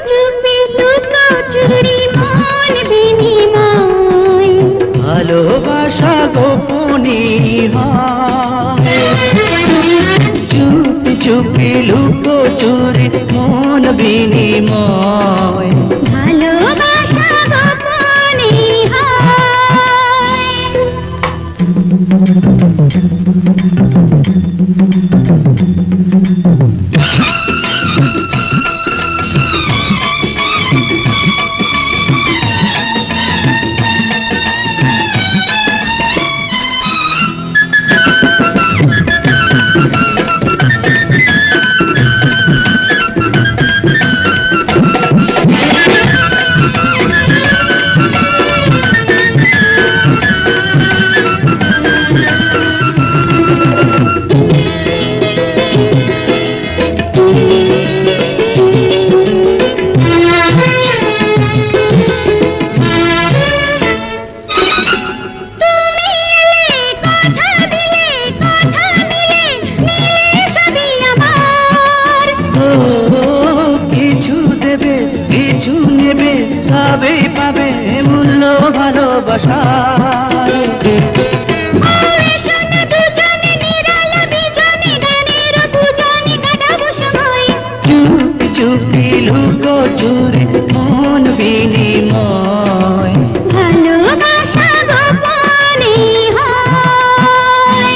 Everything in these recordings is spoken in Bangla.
চুপি লুকোচুরি মন বিনিময়, ভালোবাসা গোপনে হয়। চুপি চুপি লুকোচুরি মন বিনিময়, ভালোবাসা গোপনে হয়। কিছু নেবে তবে পাবে মূল্য ভালোবাসার। চুপি চুপি লুকোচুরি মন বিনিময়, ভালোবাসা গোপনে হয়।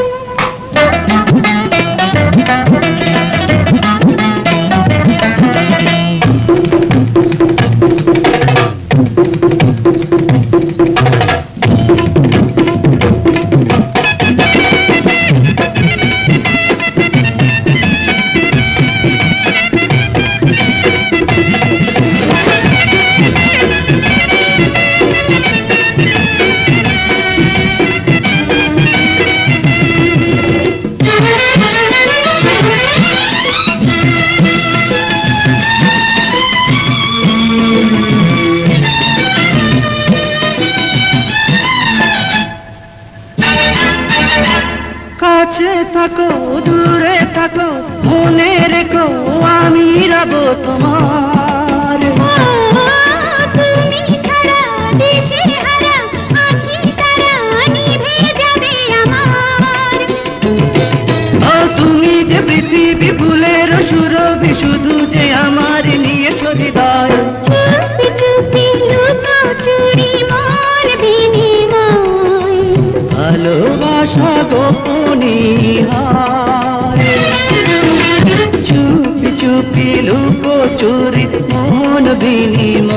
কাছে থাকো দূরে থাকো মনে রেখো আমি রব তোমার। তুমি ছাড়া দেশে হারা আঁখি তারা নিভে যাবে আমার। ও তুমি যে পৃথিবী ফুলের সুরভি, শুধু যে আমার নিয়েছো হৃদয়। চুপি চুপি লুকোচুরি মন বিনিময়, ভালোবাসা গোপনে হয়। চুপি চুপি লুকোচুরি মন বিনিময়।